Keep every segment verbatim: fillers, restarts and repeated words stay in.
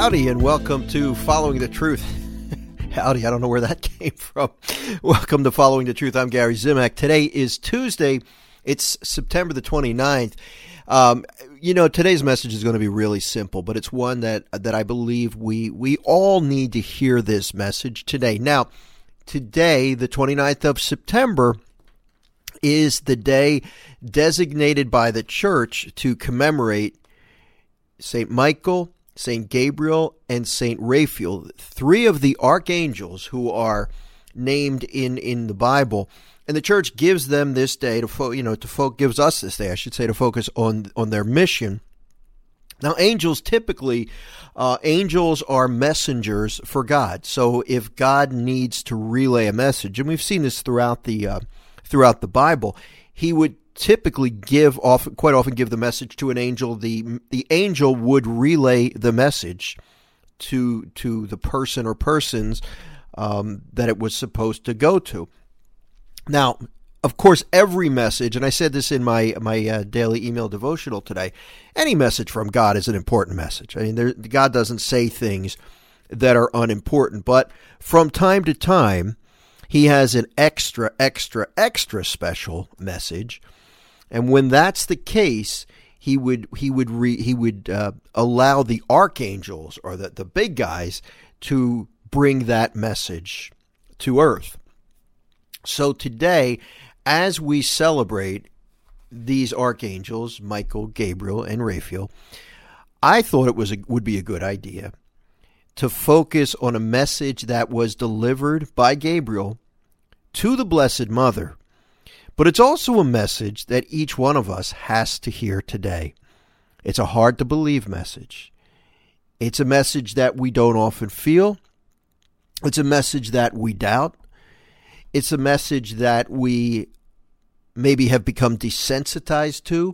Howdy, and welcome to Following the Truth. Howdy, I don't know where that came from. Welcome to Following the Truth. I'm Gary Zimak. Today is Tuesday. It's September the twenty-ninth. Um, you know, today's message is going to be really simple, but it's one that that I believe we we all need to hear this message today. Now, today, the twenty-ninth of September, is the day designated by the church to commemorate Saint Michael, Saint Gabriel, and Saint Raphael, three of the archangels who are named in, in the Bible. And the church gives them this day to fo- you know to fo- gives us this day, I should say, to focus on on their mission. Now, angels typically, uh, angels are messengers for God. So if God needs to relay a message, and we've seen this throughout the uh, throughout the Bible, He would typically give often, quite often, give the message to an angel. The the angel would relay the message to to the person or persons um, that it was supposed to go to. Now, of course, every message, and I said this in my my uh, daily email devotional today, any message from God is an important message. I mean, there, God doesn't say things that are unimportant, but from time to time, He has an extra, extra, extra special message, and when that's the case, He would he would re, he would uh, allow the archangels or the the big guys to bring that message to earth. So today, as we celebrate these archangels, Michael, Gabriel, and Raphael, I thought it was a, would be a good idea to focus on a message that was delivered by Gabriel to the Blessed Mother. But it's also a message that each one of us has to hear today. It's a hard-to-believe message. It's a message that we don't often feel. It's a message that we doubt. It's a message that we maybe have become desensitized to.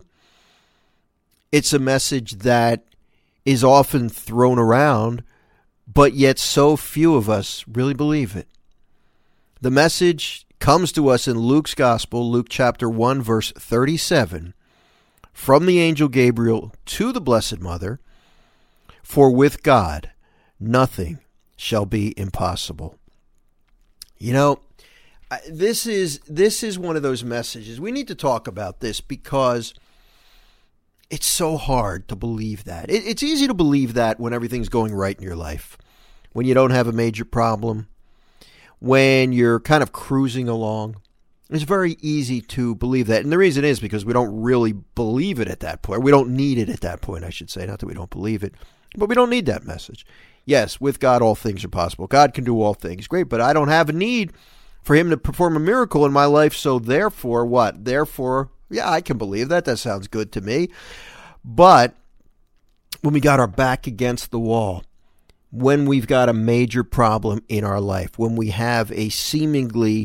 It's a message that is often thrown around, but yet so few of us really believe it. The message comes to us in Luke's Gospel, Luke chapter one, verse thirty-seven, from the angel Gabriel to the Blessed Mother, "For with God nothing shall be impossible." You know, This is this is one of those messages. We need to talk about this because it's so hard to believe that. It, it's easy to believe that when everything's going right in your life, when you don't have a major problem, when you're kind of cruising along. It's very easy to believe that. And the reason is because we don't really believe it at that point. We don't need it at that point, I should say. Not that we don't believe it, but we don't need that message. Yes, with God, all things are possible. God can do all things. Great, but I don't have a need for Him to perform a miracle in my life, so therefore what? Therefore, yeah, I can believe that. That sounds good to me. But when we got our back against the wall, when we've got a major problem in our life, when we have a seemingly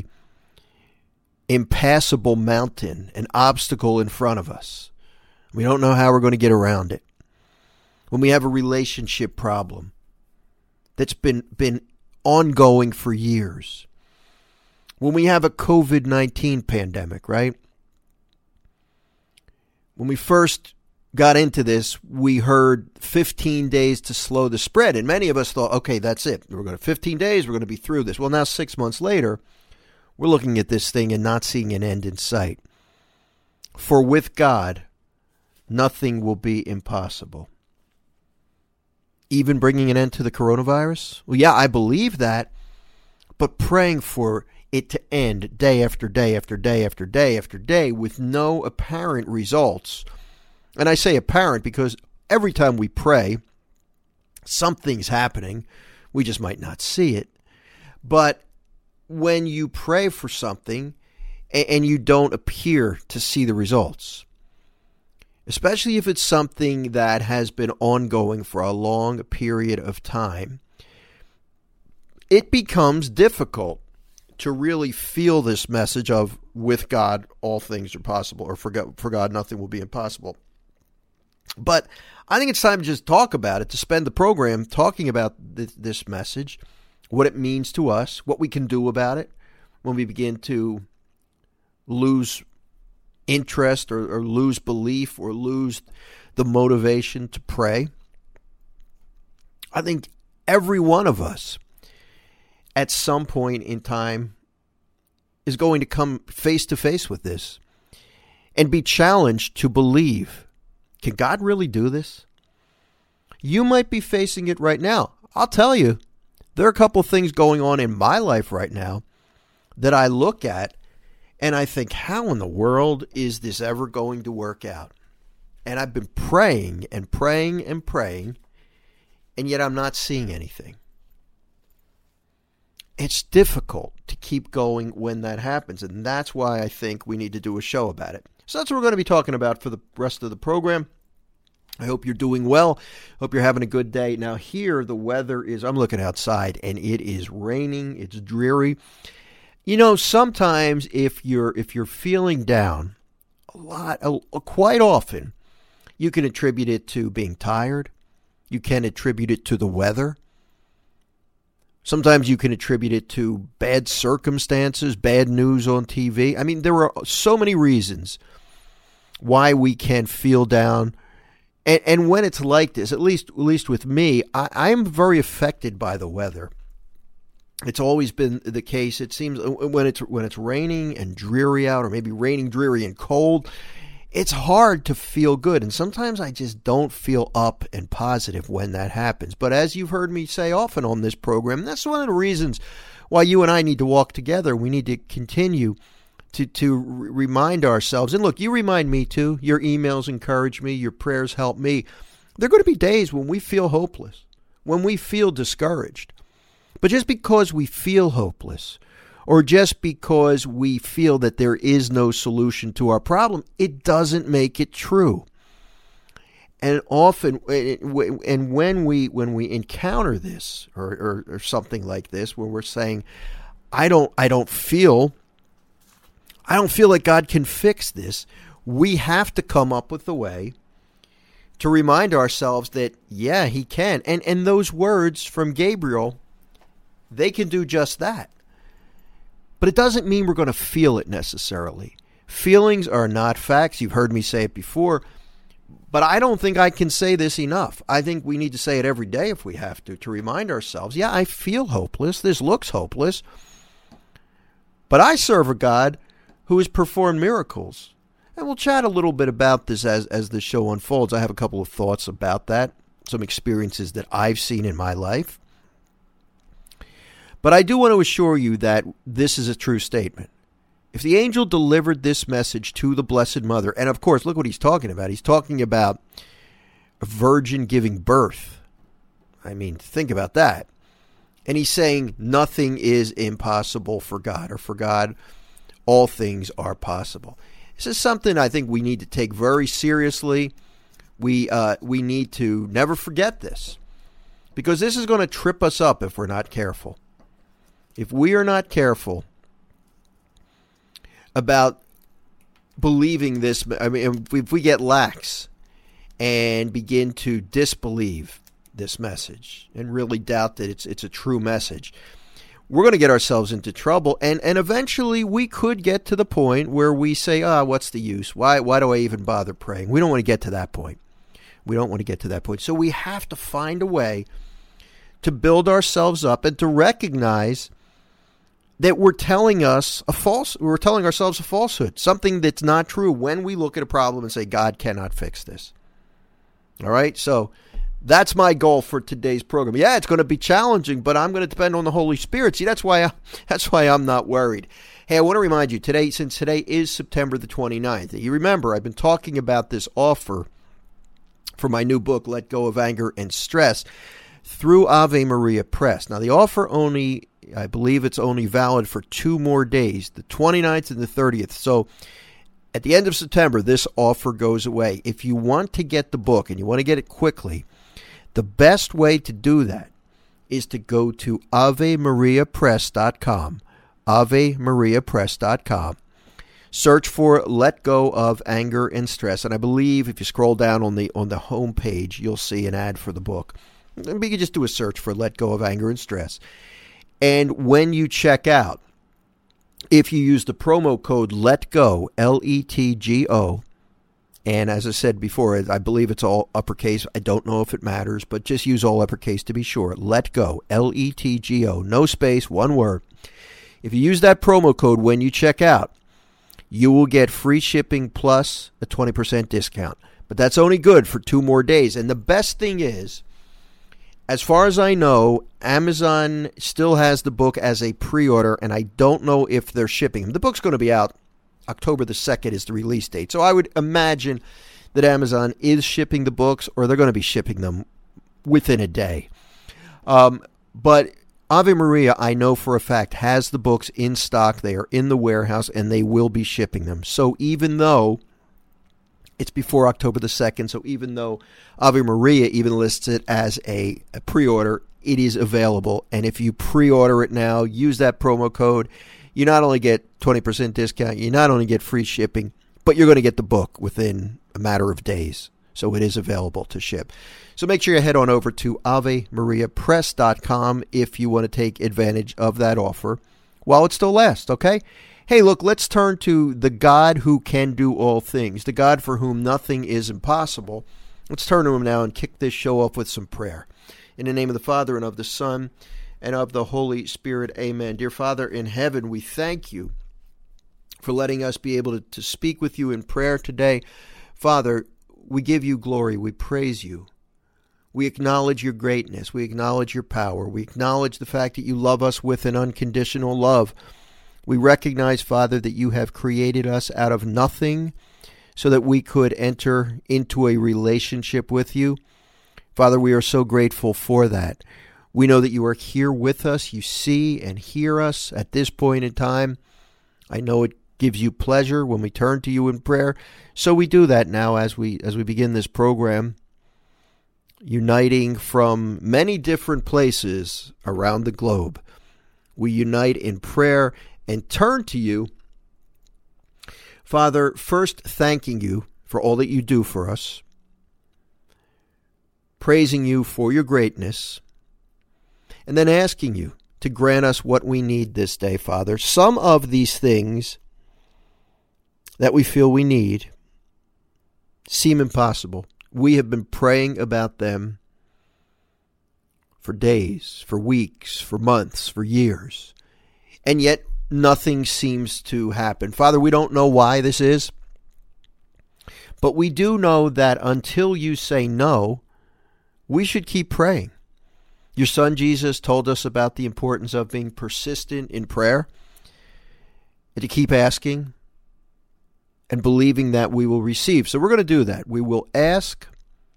impassable mountain, an obstacle in front of us, we don't know how we're going to get around it. When we have a relationship problem that's been been ongoing for years. When we have a covid nineteen pandemic, right? When we first got into this, we heard fifteen days to slow the spread. And many of us thought, okay, that's it. We're going to fifteen days, we're going to be through this. Well, now six months later, we're looking at this thing and not seeing an end in sight. For with God, nothing will be impossible. Even bringing an end to the coronavirus? Well, yeah, I believe that. But praying for it to end day after day after day after day after day with no apparent results. And I say apparent because every time we pray, something's happening. We just might not see it. But when you pray for something and you don't appear to see the results, especially if it's something that has been ongoing for a long period of time, it becomes difficult to really feel this message of, with God, all things are possible, or for God, for God, nothing will be impossible. But I think it's time to just talk about it, to spend the program talking about th- this message, what it means to us, what we can do about it when we begin to lose interest or, or lose belief or lose the motivation to pray. I think every one of us at some point in time is going to come face to face with this and be challenged to believe, can God really do this? You might be facing it right now. I'll tell you, there are a couple of things going on in my life right now that I look at and I think, how in the world is this ever going to work out? And I've been praying and praying and praying, and yet I'm not seeing anything. It's difficult to keep going when that happens, and that's why I think we need to do a show about it. So that's what we're going to be talking about for the rest of the program. I hope you're doing well. Hope you're having a good day. Now here, the weather is, I'm looking outside, and it is raining. It's dreary. You know, sometimes if you're if you're feeling down, a lot, a, quite often, you can attribute it to being tired. You can attribute it to the weather. Sometimes you can attribute it to bad circumstances, bad news on T V. I mean, there are so many reasons why we can feel down. And, and when it's like this, at least at least with me, I, I'm very affected by the weather. It's always been the case. It seems when it's when it's raining and dreary out, or maybe raining, dreary, and cold, it's hard to feel good. And sometimes I just don't feel up and positive when that happens. But as you've heard me say often on this program, that's one of the reasons why you and I need to walk together. We need to continue to, to remind ourselves. And look, you remind me too. Your emails encourage me. Your prayers help me. There are going to be days when we feel hopeless, when we feel discouraged. But just because we feel hopeless, or just because we feel that there is no solution to our problem, it doesn't make it true. And often, and when we when we encounter this, or, or, or something like this, where we're saying, "I don't, I don't feel, I don't feel like God can fix this," we have to come up with a way to remind ourselves that, yeah, He can. And and those words from Gabriel, they can do just that. But it doesn't mean we're going to feel it necessarily. Feelings are not facts. You've heard me say it before. But I don't think I can say this enough. I think we need to say it every day if we have to, to remind ourselves, yeah, I feel hopeless. This looks hopeless. But I serve a God who has performed miracles. And we'll chat a little bit about this as, as the show unfolds. I have a couple of thoughts about that, some experiences that I've seen in my life. But I do want to assure you that this is a true statement. If the angel delivered this message to the Blessed Mother, and of course, look what he's talking about. He's talking about a virgin giving birth. I mean, think about that. And he's saying nothing is impossible for God, or for God, all things are possible. This is something I think we need to take very seriously. We uh, we need to never forget this, because this is going to trip us up if we're not careful. If we are not careful about believing this, I mean, if we get lax and begin to disbelieve this message and really doubt that it's it's a true message, we're going to get ourselves into trouble. And, and eventually we could get to the point where we say, ah, oh, what's the use? Why, why do I even bother praying? We don't want to get to that point. We don't want to get to that point. So we have to find a way to build ourselves up and to recognize that we're telling us a false, we're telling ourselves a falsehood, something that's not true when we look at a problem and say, God cannot fix this. All right. So that's my goal for today's program. Yeah, it's going to be challenging, but I'm going to depend on the Holy Spirit. See, that's why I, that's why I'm not worried. Hey, I want to remind you today, since today is September the twenty-ninth, you remember I've been talking about this offer for my new book, Let Go of Anger and Stress, through Ave Maria Press. Now, the offer only, I believe it's only valid for two more days, the twenty-ninth and the thirtieth. So at the end of September, this offer goes away. If you want to get the book and you want to get it quickly, the best way to do that is to go to ave maria press dot com, ave maria press dot com. Search for Let Go of Anger and Stress. And I believe if you scroll down on the on the home page, you'll see an ad for the book. You can just do a search for Let Go of Anger and Stress. And when you check out, if you use the promo code LETGO, L E T G O, And as I said before, I believe it's all uppercase. I don't know if it matters, but just use all uppercase to be sure. Let Go, L E T G O, no space, one word. If you use that promo code when you check out, you will get free shipping plus a twenty percent discount. But that's only good for two more days. And the best thing is, as far as I know, Amazon still has the book as a pre-order, and I don't know if they're shipping them. The book's going to be out October the second is the release date. So I would imagine that Amazon is shipping the books, or they're going to be shipping them within a day. Um, but Ave Maria, I know for a fact, has the books in stock. They are in the warehouse, and they will be shipping them. So even though it's before October the second, so even though Ave Maria even lists it as a, a pre-order, it is available. And if you pre-order it now, use that promo code, you not only get twenty percent discount, you not only get free shipping, but you're going to get the book within a matter of days. So it is available to ship. So make sure you head on over to ave maria press dot com if you want to take advantage of that offer while it still lasts, okay? Hey, look, let's turn to the God who can do all things, the God for whom nothing is impossible. Let's turn to him now and kick this show off with some prayer. In the name of the Father, and of the Son, and of the Holy Spirit, amen. Dear Father in heaven, we thank you for letting us be able to, to speak with you in prayer today. Father, we give you glory. We praise you. We acknowledge your greatness. We acknowledge your power. We acknowledge the fact that you love us with an unconditional love. We recognize, Father, that you have created us out of nothing so that we could enter into a relationship with you. Father, we are so grateful for that. We know that you are here with us. You see and hear us at this point in time. I know it gives you pleasure when we turn to you in prayer. So we do that now as we as we begin this program, uniting from many different places around the globe. We unite in prayer and turn to you. Father, first thanking you for all that you do for us, praising you for your greatness, and then asking you to grant us what we need this day, Father. Some of these things that we feel we need seem impossible. We have been praying about them for days, for weeks, for months, for years, and yet nothing seems to happen. Father, we don't know why this is, but we do know that until you say no, we should keep praying. Your son Jesus told us about the importance of being persistent in prayer and to keep asking and believing that we will receive. So we're going to do that. We will ask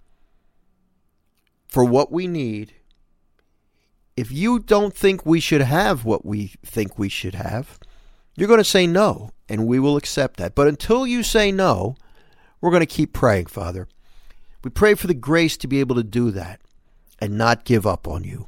for what we need. If you don't think we should have what we think we should have, you're going to say no, and we will accept that. But until you say no, we're going to keep praying, Father. We pray for the grace to be able to do that and not give up on you.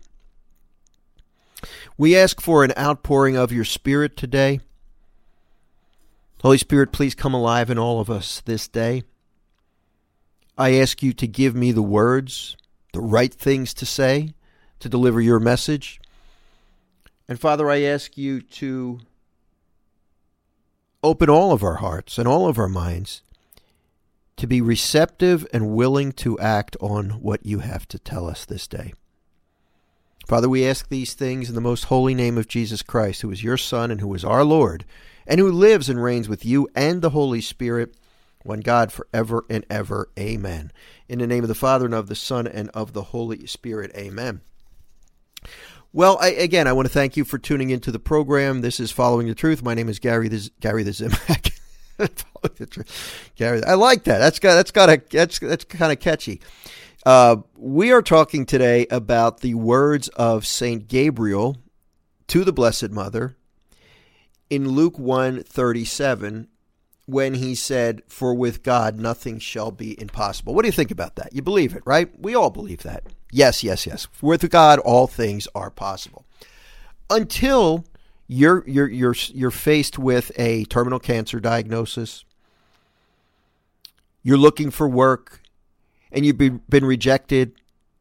We ask for an outpouring of your Spirit today. Holy Spirit, please come alive in all of us this day. I ask you to give me the words, the right things to say, to deliver your message. And Father, I ask you to open all of our hearts and all of our minds to be receptive and willing to act on what you have to tell us this day. Father, we ask these things in the most holy name of Jesus Christ, who is your Son and who is our Lord, and who lives and reigns with you and the Holy Spirit, one God, forever and ever. Amen. In the name of the Father, and of the Son, and of the Holy Spirit. Amen. Well, I, again, I want to thank you for tuning into the program. This is Following the Truth. My name is Gary the, Gary the Zimac. Gary, I like that. That's got that's got a that's that's kind of catchy. Uh, we are talking today about the words of Saint Gabriel to the Blessed Mother in Luke one thirty-seven, when he said, "For with God nothing shall be impossible." What do you think about that? You believe it, right? We all believe that. Yes, yes, yes. With God, all things are possible. Until you're you're you're you're faced with a terminal cancer diagnosis, you're looking for work, and you've been, been rejected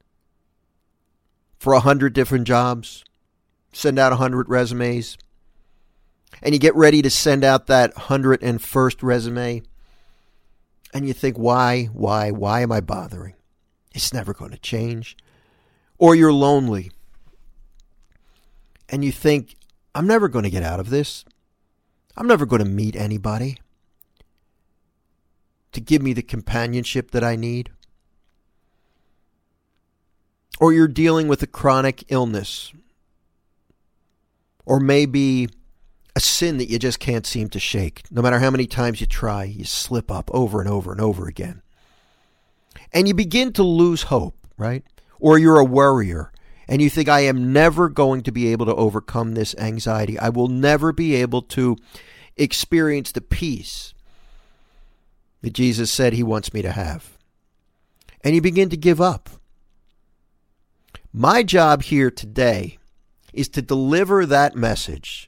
for a hundred different jobs. Send out a hundred resumes, and you get ready to send out that hundred and first resume, And you think, why, why, why am I bothering? It's never going to change. Or you're lonely. And you think, I'm never going to get out of this. I'm never going to meet anybody to give me the companionship that I need. Or you're dealing with a chronic illness. Or maybe a sin that you just can't seem to shake. No matter how many times you try, you slip up over and over and over again. And you begin to lose hope, right? Or you're a worrier and you think, I am never going to be able to overcome this anxiety. I will never be able to experience the peace that Jesus said he wants me to have. And you begin to give up. My job here today is to deliver that message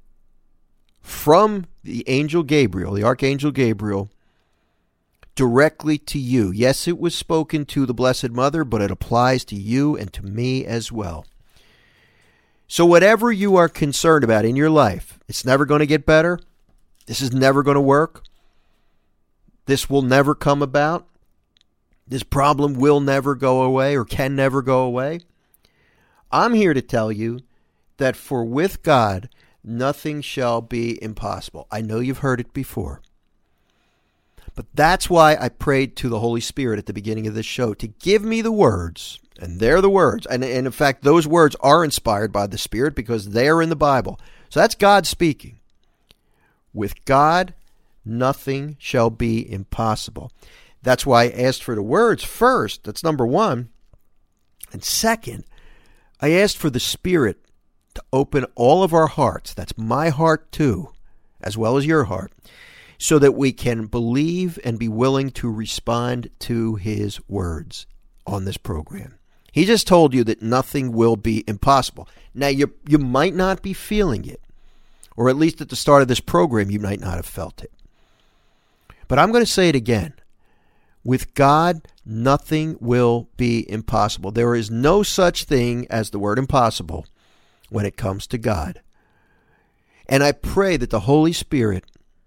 from the angel Gabriel, the archangel Gabriel, directly to you. Yes, it was spoken to the Blessed Mother, but it applies to you and to me as well. So whatever you are concerned about in your life, it's never going to get better. This is never going to work. This will never come about. This problem will never go away or can never go away. I'm here to tell you that for with God, nothing shall be impossible. I know you've heard it before. But that's why I prayed to the Holy Spirit at the beginning of this show to give me the words, and they're the words. And, and in fact, those words are inspired by the Spirit because they are in the Bible. So that's God speaking. With God, nothing shall be impossible. That's why I asked for the words first. That's number one. And second, I asked for the Spirit to open all of our hearts. That's my heart too, as well as your heart, so that we can believe and be willing to respond to his words on this program. He just told you that nothing will be impossible. Now, you you might not be feeling it, or at least at the start of this program, you might not have felt it. But I'm going to say it again. With God, nothing will be impossible. There is no such thing as the word impossible when it comes to God. And I pray that the Holy Spirit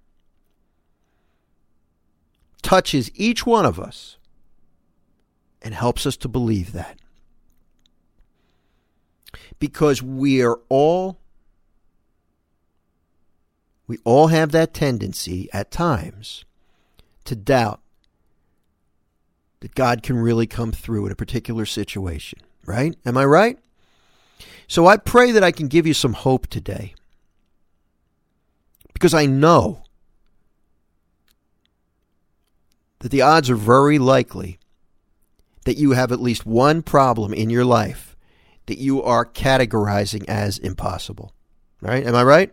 touches each one of us and helps us to believe that. Because we are all, we all have that tendency at times to doubt that God can really come through in a particular situation, right? Am I right? So I pray that I can give you some hope today. Because I know that the odds are very likely that you have at least one problem in your life that you are categorizing as impossible. Right? Am I right?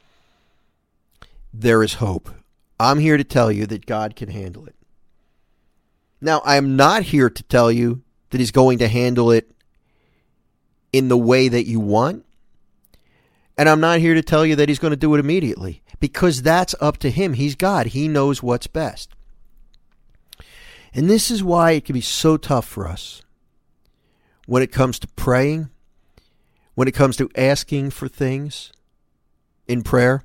There is hope. I'm here to tell you that God can handle it. Now, I am not here to tell you that he's going to handle it in the way that you want. And I'm not here to tell you that he's going to do it immediately, because that's up to him. He's God. He knows what's best. And this is why it can be so tough for us when it comes to praying, when it comes to asking for things in prayer,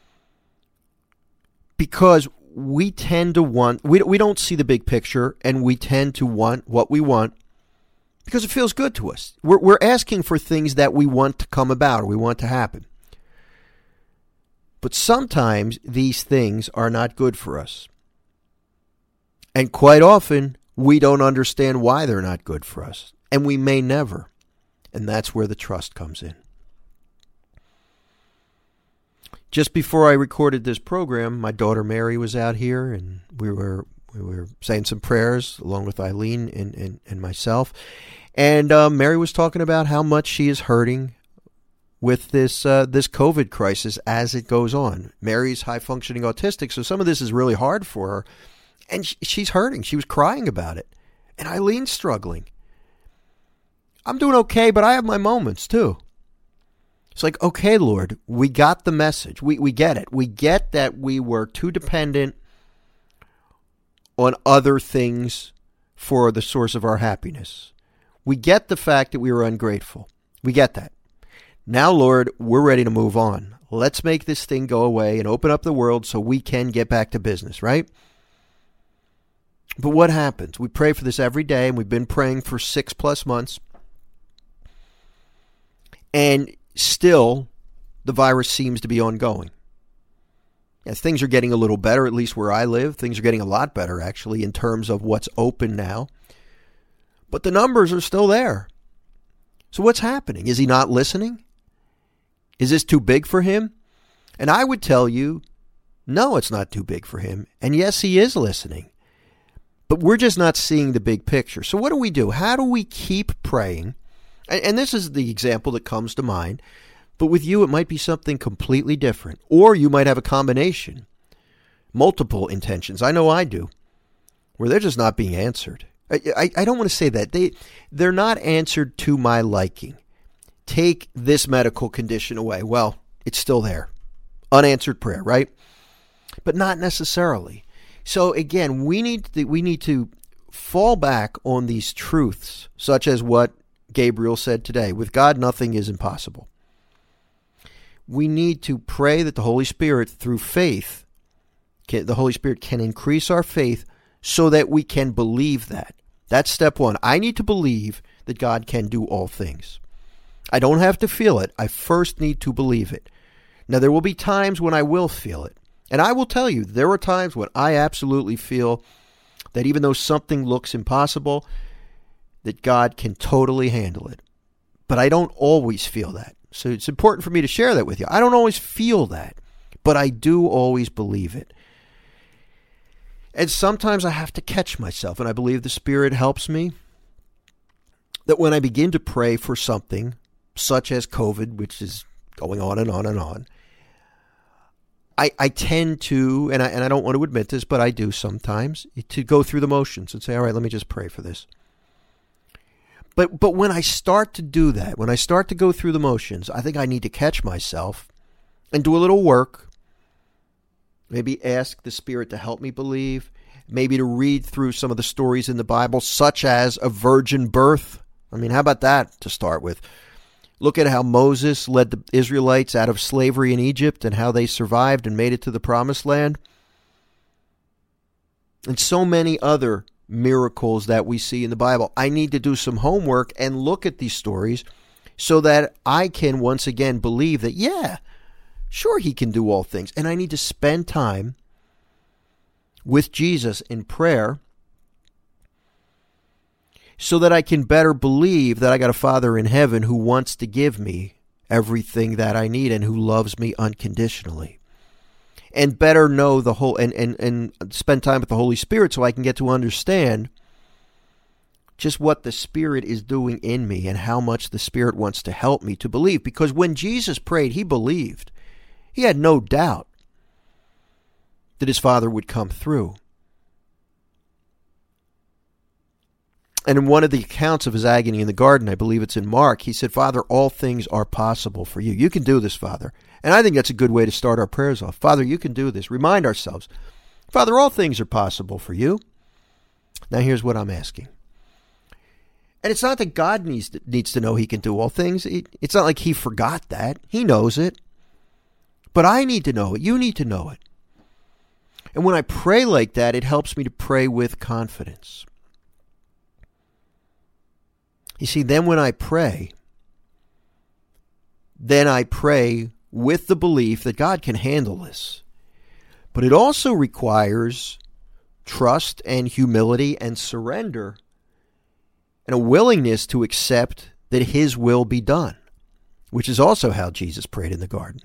because we tend to want, we, we don't see the big picture, and we tend to want what we want because it feels good to us. We're, we're asking for things that we want to come about or we want to happen. But sometimes these things are not good for us. And quite often, we don't understand why they're not good for us. And we may never. And that's where the trust comes in. Just before I recorded this program, my daughter Mary was out here, and we were we were saying some prayers along with Eileen and, and, and myself. And uh, Mary was talking about how much she is hurting with this uh, this COVID crisis as it goes on. Mary's high-functioning autistic, so some of this is really hard for her. And she, she's hurting. She was crying about it. And Eileen's struggling. I'm doing okay, but I have my moments too. It's like, okay, Lord, we got the message. We we get it. We get that we were too dependent on other things for the source of our happiness. We get the fact that we were ungrateful. We get that. Now, Lord, we're ready to move on. Let's make this thing go away and open up the world so we can get back to business, right? But what happens? We pray for this every day, and we've been praying for six plus months. And still, the virus seems to be ongoing. As things are getting a little better, at least where I live. Things are getting a lot better, actually, in terms of what's open now. But the numbers are still there. So what's happening? Is he not listening? Is this too big for him? And I would tell you, no, it's not too big for him. And yes, he is listening. But we're just not seeing the big picture. So what do we do? How do we keep praying? And this is the example that comes to mind. But with you, it might be something completely different. Or you might have a combination. Multiple intentions. I know I do. Where they're just not being answered. I, I, I don't want to say that. They, they're not answered to my liking. Take this medical condition away. Well, it's still there. Unanswered prayer, right? But not necessarily. So again, we need to, we need to fall back on these truths, such as what Gabriel said today. With God, nothing is impossible. We need to pray that the Holy Spirit, through faith, can, the Holy Spirit can increase our faith so that we can believe that. That's step one. I need to believe that God can do all things. I don't have to feel it. I first need to believe it. Now, there will be times when I will feel it. And I will tell you, there are times when I absolutely feel that even though something looks impossible, that God can totally handle it. But I don't always feel that. So it's important for me to share that with you. I don't always feel that, but I do always believe it. And sometimes I have to catch myself, and I believe the Spirit helps me, that when I begin to pray for something, such as COVID, which is going on and on and on, I, I tend to, and I, and I don't want to admit this, but I do sometimes, to go through the motions and say, all right, let me just pray for this. But but when I start to do that, when I start to go through the motions, I think I need to catch myself and do a little work. Maybe ask the Spirit to help me believe. Maybe to read through some of the stories in the Bible, such as a virgin birth. I mean, how about that to start with? Look at how Moses led the Israelites out of slavery in Egypt and how they survived and made it to the promised land. And so many other miracles that we see in the Bible. I need to do some homework and look at these stories so that I can once again believe that, yeah, sure, he can do all things. And I need to spend time with Jesus in prayer so that I can better believe that I got a Father in heaven who wants to give me everything that I need and who loves me unconditionally. And better know the whole, and, and, and spend time with the Holy Spirit so I can get to understand just what the Spirit is doing in me and how much the Spirit wants to help me to believe. Because when Jesus prayed, he believed. He had no doubt that his Father would come through. And in one of the accounts of his agony in the garden, I believe it's in Mark, he said, Father, all things are possible for you. You can do this, Father. And I think that's a good way to start our prayers off. Father, you can do this. Remind ourselves, Father, all things are possible for you. Now here's what I'm asking. And it's not that God needs to, needs to know he can do all things. It's not like he forgot that. He knows it. But I need to know it. You need to know it. And when I pray like that, it helps me to pray with confidence. You see, then when I pray, then I pray with the belief that God can handle this. But it also requires trust and humility and surrender and a willingness to accept that his will be done, which is also how Jesus prayed in the garden.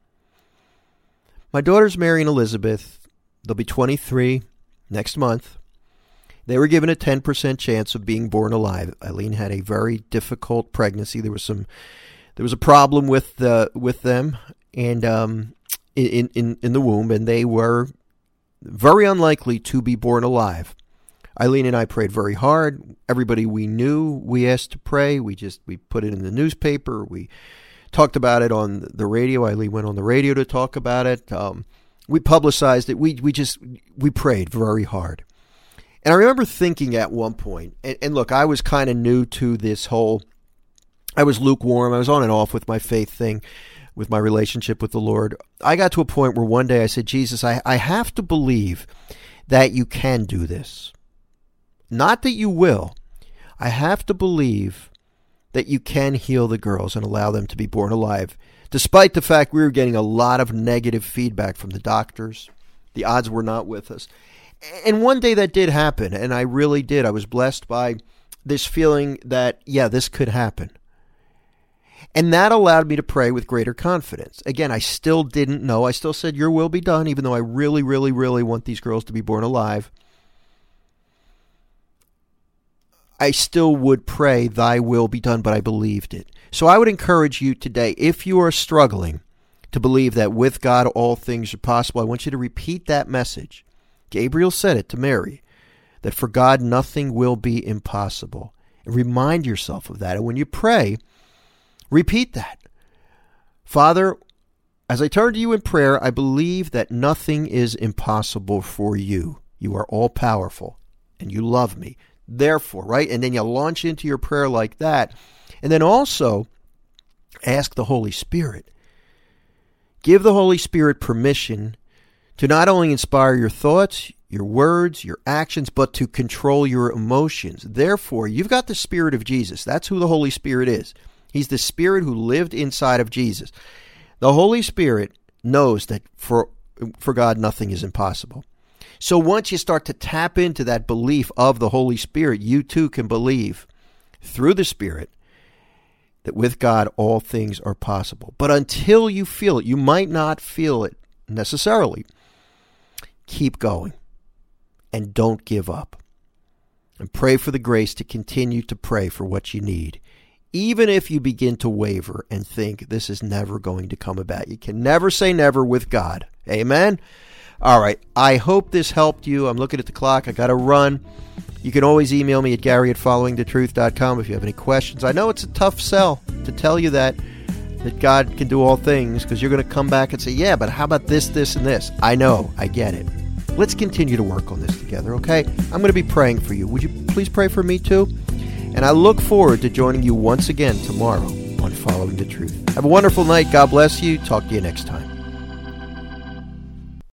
My daughters, Mary and Elizabeth, they'll be twenty-three next month. They were given a ten percent chance of being born alive. Eileen had a very difficult pregnancy. There was some, there was a problem with the with them, and um, in in in the womb, and they were very unlikely to be born alive. Eileen and I prayed very hard. Everybody we knew, we asked to pray. We just we put it in the newspaper. We talked about it on the radio. Eileen went on the radio to talk about it. Um, we publicized it. We we just we prayed very hard. And I remember thinking at one point, and, and look, I was kind of new to this whole, I was lukewarm. I was on and off with my faith thing, with my relationship with the Lord. I got to a point where one day I said, Jesus, I, I have to believe that you can do this. not that you will. I have to believe that you can heal the girls and allow them to be born alive, despite the fact we were getting a lot of negative feedback from the doctors. The odds were not with us. And one day that did happen, and I really did. I was blessed by this feeling that, yeah, this could happen. And that allowed me to pray with greater confidence. Again, I still didn't know. I still said, your will be done, even though I really, really, really want these girls to be born alive. I still would pray, thy will be done, but I believed it. So I would encourage you today, if you are struggling to believe that with God all things are possible, I want you to repeat that message. Gabriel said it to Mary, that for God nothing will be impossible. And remind yourself of that. And when you pray, repeat that. Father, as I turn to you in prayer, I believe that nothing is impossible for you. You are all powerful and you love me. Therefore, right? And then you launch into your prayer like that. And then also ask the Holy Spirit. Give the Holy Spirit permission to not only inspire your thoughts, your words, your actions, but to control your emotions. Therefore, you've got the Spirit of Jesus. That's who the Holy Spirit is. He's the Spirit who lived inside of Jesus. The Holy Spirit knows that for, for God, nothing is impossible. So once you start to tap into that belief of the Holy Spirit, you too can believe through the Spirit that with God, all things are possible. But until you feel it, you might not feel it necessarily. Keep going and don't give up. And pray for the grace to continue to pray for what you need. Even if you begin to waver and think this is never going to come about. You can never say never with God. Amen? All right. I hope this helped you. I'm looking at the clock. I got to run. You can always email me at Gary at following the truth dot com if you have any questions. I know it's a tough sell to tell you that, that God can do all things, because you're going to come back and say, yeah, but how about this, this, and this? I know. I get it. Let's continue to work on this together, okay? I'm going to be praying for you. Would you please pray for me too? And I look forward to joining you once again tomorrow on Following the Truth. Have a wonderful night. God bless you. Talk to you next time.